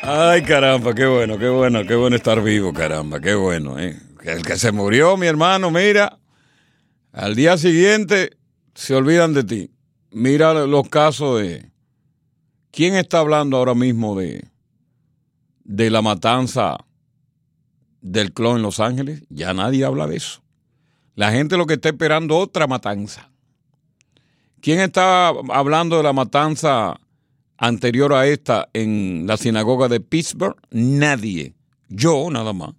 Ay, caramba, qué bueno, qué bueno, qué bueno estar vivo, caramba, qué bueno, ¿eh? El que se murió, mi hermano, mira, al día siguiente se olvidan de ti. Mira los casos de... ¿Quién está hablando ahora mismo de la matanza del clon en Los Ángeles? Ya nadie habla de eso. La gente lo que está esperando otra matanza. ¿Quién está hablando de la matanza anterior a esta en la sinagoga de Pittsburgh? Nadie. Yo nada más. O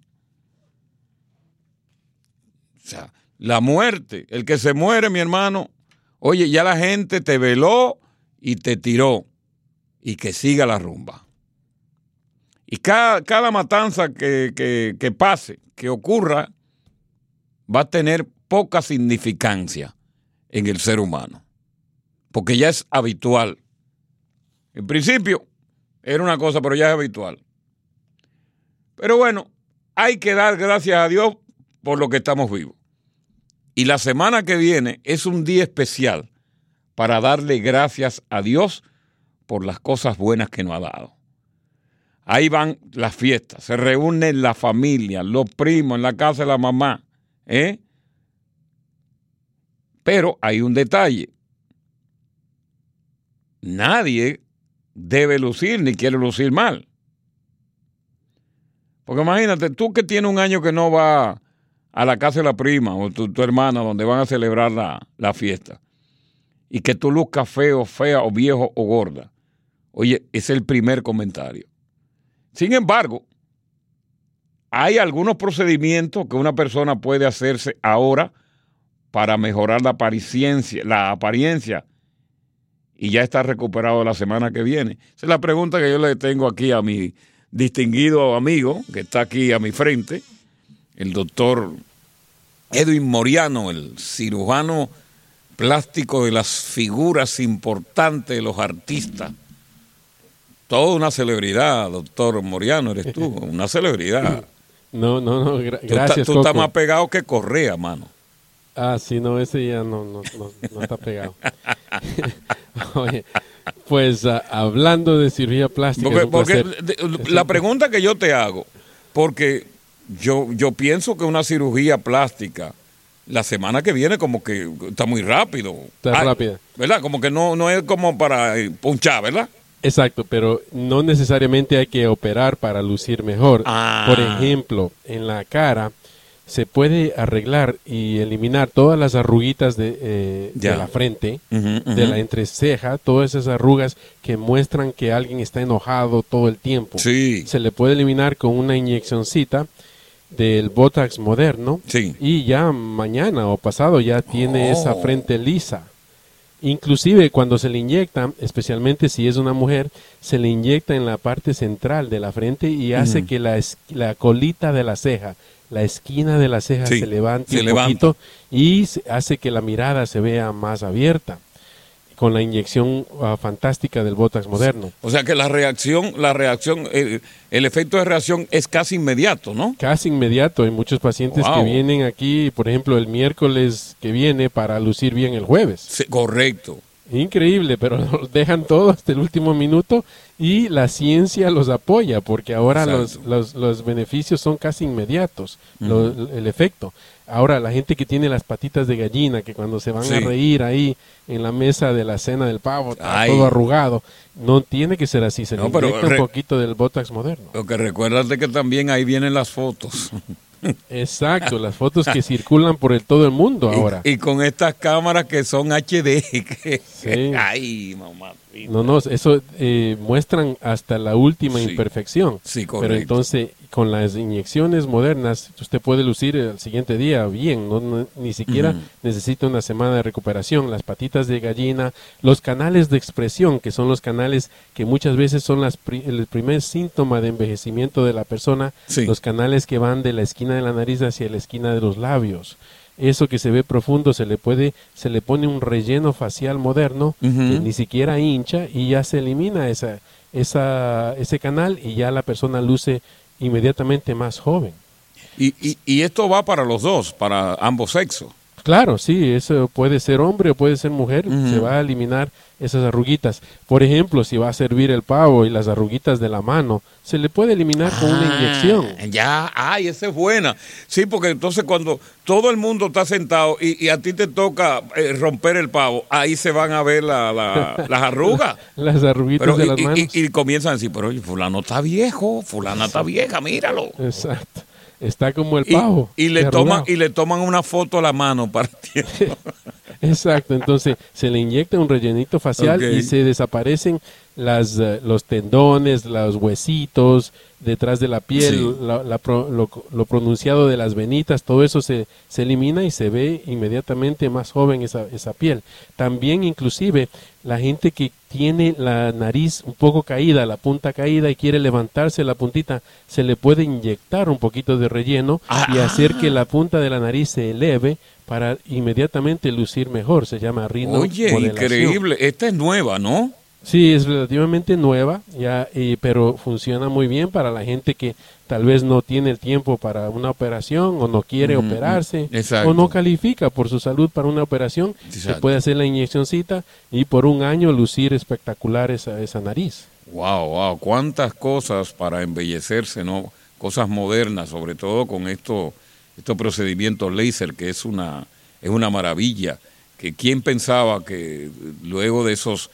sea, la muerte, el que se muere, mi hermano, oye, ya la gente te veló y te tiró. Y que siga la rumba. Y cada matanza que pase, que ocurra, va a tener poca significancia en el ser humano. Porque ya es habitual. En principio era una cosa, pero ya es habitual. Pero bueno, hay que dar gracias a Dios por lo que estamos vivos. Y la semana que viene es un día especial para darle gracias a Dios por las cosas buenas que nos ha dado. Ahí van las fiestas, se reúnen la familia, los primos en la casa de la mamá, ¿eh? Pero hay un detalle. Nadie debe lucir ni quiere lucir mal. Porque imagínate, tú que tienes un año que no vas a la casa de la prima o tu hermana donde van a celebrar la fiesta y que tú luzcas feo, fea o viejo o gorda. Oye, es el primer comentario. Sin embargo, hay algunos procedimientos que una persona puede hacerse ahora para mejorar la apariencia y ya está recuperado la semana que viene. Esa es la pregunta que yo le tengo aquí a mi distinguido amigo que está aquí a mi frente, el doctor Edwin Moriano, el cirujano plástico de las figuras importantes de los artistas. Toda una celebridad, doctor Moriano, eres tú, una celebridad. No, gracias, Tú estás más pegado que Correa, mano. Ah, sí, no, ese ya no está pegado. Oye, pues hablando de cirugía plástica... Porque la pregunta que yo te hago, porque yo pienso que una cirugía plástica, la semana que viene como que está muy rápido. Está rápida. ¿Verdad? Como que no es como para punchar, ¿verdad? Exacto, pero no necesariamente hay que operar para lucir mejor. Por ejemplo, en la cara se puede arreglar y eliminar todas las arruguitas de la frente, de la entreceja, todas esas arrugas que muestran que alguien está enojado todo el tiempo. Sí. Se le puede eliminar con una inyeccioncita del Botox moderno y ya mañana o pasado ya tiene esa frente lisa. Inclusive cuando se le inyecta, especialmente si es una mujer, se le inyecta en la parte central de la frente y hace que la colita de la ceja, la esquina de la ceja se levante un poquito y hace que la mirada se vea más abierta con la inyección fantástica del Botox moderno. O sea que la reacción, el efecto de reacción es casi inmediato, ¿no? Casi inmediato. Hay muchos pacientes que vienen aquí, por ejemplo, el miércoles que viene para lucir bien el jueves. Sí, correcto. Increíble, pero los dejan todo hasta el último minuto y la ciencia los apoya porque ahora los beneficios son casi inmediatos, el efecto. Ahora la gente que tiene las patitas de gallina, que cuando se van a reír ahí en la mesa de la cena del pavo, está todo arrugado, no tiene que ser así, se le inyecta un poquito del Botox moderno. Lo que recuérdate que también ahí vienen las fotos. Exacto, las fotos que circulan por todo el mundo ahora. Y con estas cámaras que son HD. Sí. Ay, mamá. No, eso muestran hasta la última imperfección. Sí, correcto. Pero entonces, con las inyecciones modernas, usted puede lucir el siguiente día bien, ni siquiera necesita una semana de recuperación. Las patitas de gallina, los canales de expresión, que son los canales que muchas veces son el primer síntoma de envejecimiento de la persona, los canales que van de la esquina de la nariz hacia la esquina de los labios. Eso que se ve profundo se le pone un relleno facial moderno que ni siquiera hincha y ya se elimina ese canal y ya la persona luce inmediatamente más joven. Y esto va para los dos, para ambos sexos. Claro, sí, eso puede ser hombre o puede ser mujer, se va a eliminar esas arruguitas. Por ejemplo, si va a servir el pavo y las arruguitas de la mano, se le puede eliminar con una inyección. Ya, ay, esa es buena. Sí, porque entonces cuando todo el mundo está sentado y a ti te toca romper el pavo, ahí se van a ver las arrugas. Las arruguitas de las manos. Y comienzan a decir, pero oye, fulano está viejo, fulana está vieja, míralo. Exacto. Está como el pavo. Y le toman una foto a la mano partiendo. Exacto, entonces se le inyecta un rellenito facial y se desaparecen los tendones, los huesitos detrás de la piel, lo pronunciado de las venitas, todo eso se elimina y se ve inmediatamente más joven esa piel. También inclusive la gente que tiene la nariz un poco caída, la punta caída y quiere levantarse la puntita, se le puede inyectar un poquito de relleno y hacer que la punta de la nariz se eleve para inmediatamente lucir mejor. Se llama rinomodelación. Oye, increíble. Esta es nueva, ¿no? Sí, es relativamente nueva, pero funciona muy bien para la gente que tal vez no tiene el tiempo para una operación o no quiere operarse o no califica por su salud para una operación. Se puede hacer la inyeccioncita y por un año lucir espectacular esa nariz. Wow, cuántas cosas para embellecerse, ¿no? Cosas modernas, sobre todo con estos procedimientos láser, que es una maravilla. Que quién pensaba que luego de esos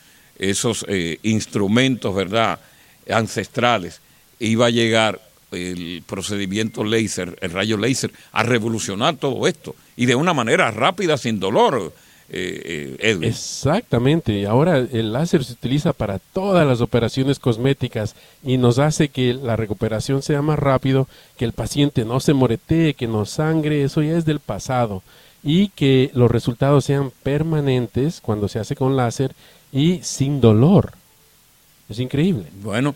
instrumentos, ¿verdad?, ancestrales, iba a llegar el procedimiento láser, el rayo láser, a revolucionar todo esto, y de una manera rápida, sin dolor, Edwin. Exactamente, ahora el láser se utiliza para todas las operaciones cosméticas y nos hace que la recuperación sea más rápido, que el paciente no se moretee, que no sangre, eso ya es del pasado, y que los resultados sean permanentes cuando se hace con láser y sin dolor. Es increíble. Bueno,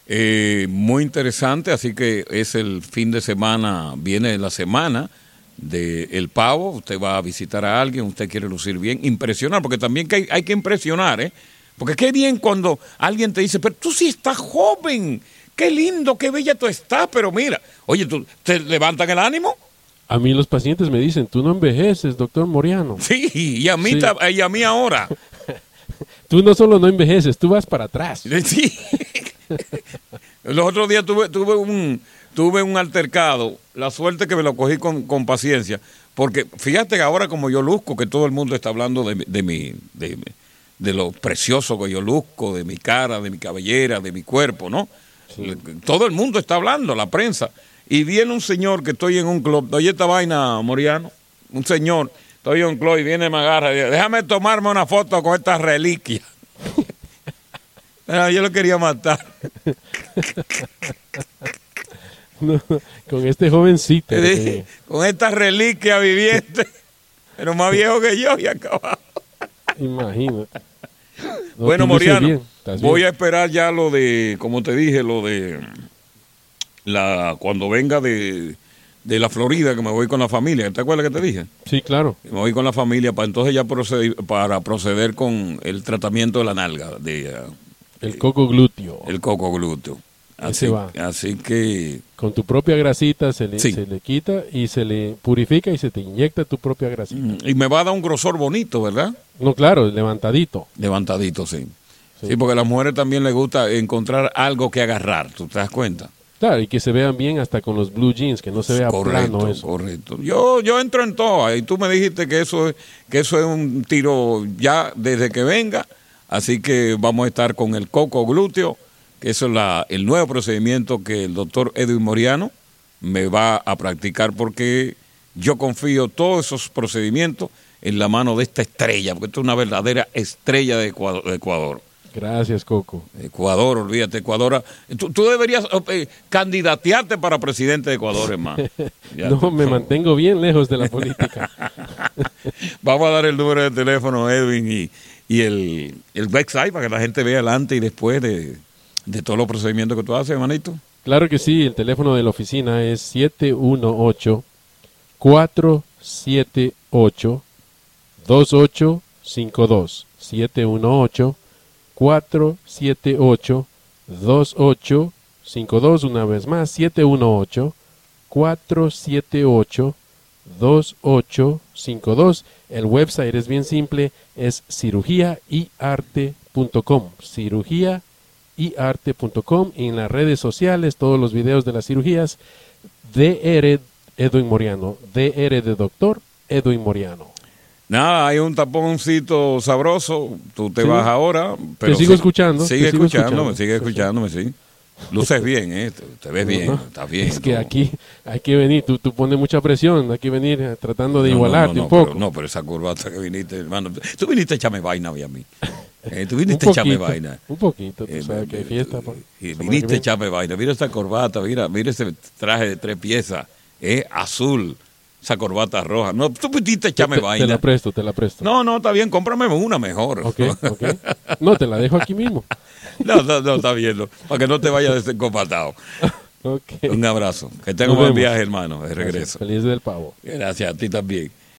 muy interesante, así que es el fin de semana, viene la semana del pavo, usted va a visitar a alguien, usted quiere lucir bien, impresionar, porque también hay que impresionar, ¿eh? Porque qué bien cuando alguien te dice, pero tú sí estás joven, qué lindo, qué bella tú estás, pero mira, oye, ¿te levantan el ánimo? A mí los pacientes me dicen, tú no envejeces, doctor Moriano. Sí, y a mí ahora. Tú no solo no envejeces, tú vas para atrás. Sí. Los otros días tuve un altercado, la suerte que me lo cogí con paciencia, porque fíjate que ahora como yo luzco, que todo el mundo está hablando de lo precioso que yo luzco, de mi cara, de mi cabellera, de mi cuerpo, ¿no? Sí. Todo el mundo está hablando, la prensa. Y viene un señor que estoy en un club, oye esta vaina, Moriano, un señor, estoy en un club y viene y me agarra y dice, déjame tomarme una foto con esta reliquia. Yo lo quería matar. No, con este jovencito. Con esta reliquia viviente, pero más viejo que yo y acabado. Imagínate. No, bueno, Moriano, voy bien. a esperar ya lo de, como te dije, lo de cuando venga de la Florida, que me voy con la familia. ¿Te acuerdas que te dije? Sí, claro. Me voy con la familia para entonces ya proceder con el tratamiento de la nalga. El coco glúteo. El coco glúteo. Así que... Con tu propia grasita se le quita y se le purifica y se te inyecta tu propia grasita. Y me va a dar un grosor bonito, ¿verdad? No, claro, levantadito. Levantadito, sí. Sí, porque a las mujeres también les gusta encontrar algo que agarrar, ¿tú te das cuenta? Claro, y que se vean bien hasta con los blue jeans, que no se vea plano eso. Correcto. Yo entro en todo, y tú me dijiste que eso es un tiro ya desde que venga, así que vamos a estar con el coco glúteo, que eso es el nuevo procedimiento que el doctor Edwin Moriano me va a practicar, porque yo confío todos esos procedimientos en la mano de esta estrella, porque esto es una verdadera estrella de Ecuador. Gracias, Coco. Ecuador, olvídate, Ecuador. Tú deberías candidatearte para presidente de Ecuador, hermano. No, me mantengo bien lejos de la política. Vamos a dar el número de teléfono, Edwin, y el website para que la gente vea el antes y después de todos los procedimientos que tú haces, hermanito. Claro que sí, el teléfono de la oficina es 718-478-2852. 718-478-2852, una vez más, 718-478-2852. 2852. El website es bien simple, es cirugiayarte.com. Cirugiayarte.com. Y en las redes sociales, todos los videos de las cirugías, DR Edwin Moriano. DR de doctor Edwin Moriano. Nada, hay un taponcito sabroso. Tú te vas ahora. Pero te sigo escuchando. Sigue escuchándome, sí. Luces bien, te ves bien, estás bien. Es que aquí hay que venir, tú pones mucha presión, hay que venir tratando de igualarte un poco. Pero esa corbata que viniste, hermano, tú viniste a echarme vaina a mí. Tú viniste a echarme vaina. Un poquito, tú sabes que hay fiesta. Viniste a echarme vaina, mira esta corbata, mira ese traje de 3 piezas, azul. Esa corbata roja. No, tú viniste a echarme vaina. Te la presto. No, está bien, cómprame una mejor. Ok. No, te la dejo aquí mismo. No, está bien, para que no te vayas desencopatado. Okay. Un abrazo. Que tenga un buen viaje, hermano, de regreso. Gracias. Feliz del pavo. Gracias, a ti también.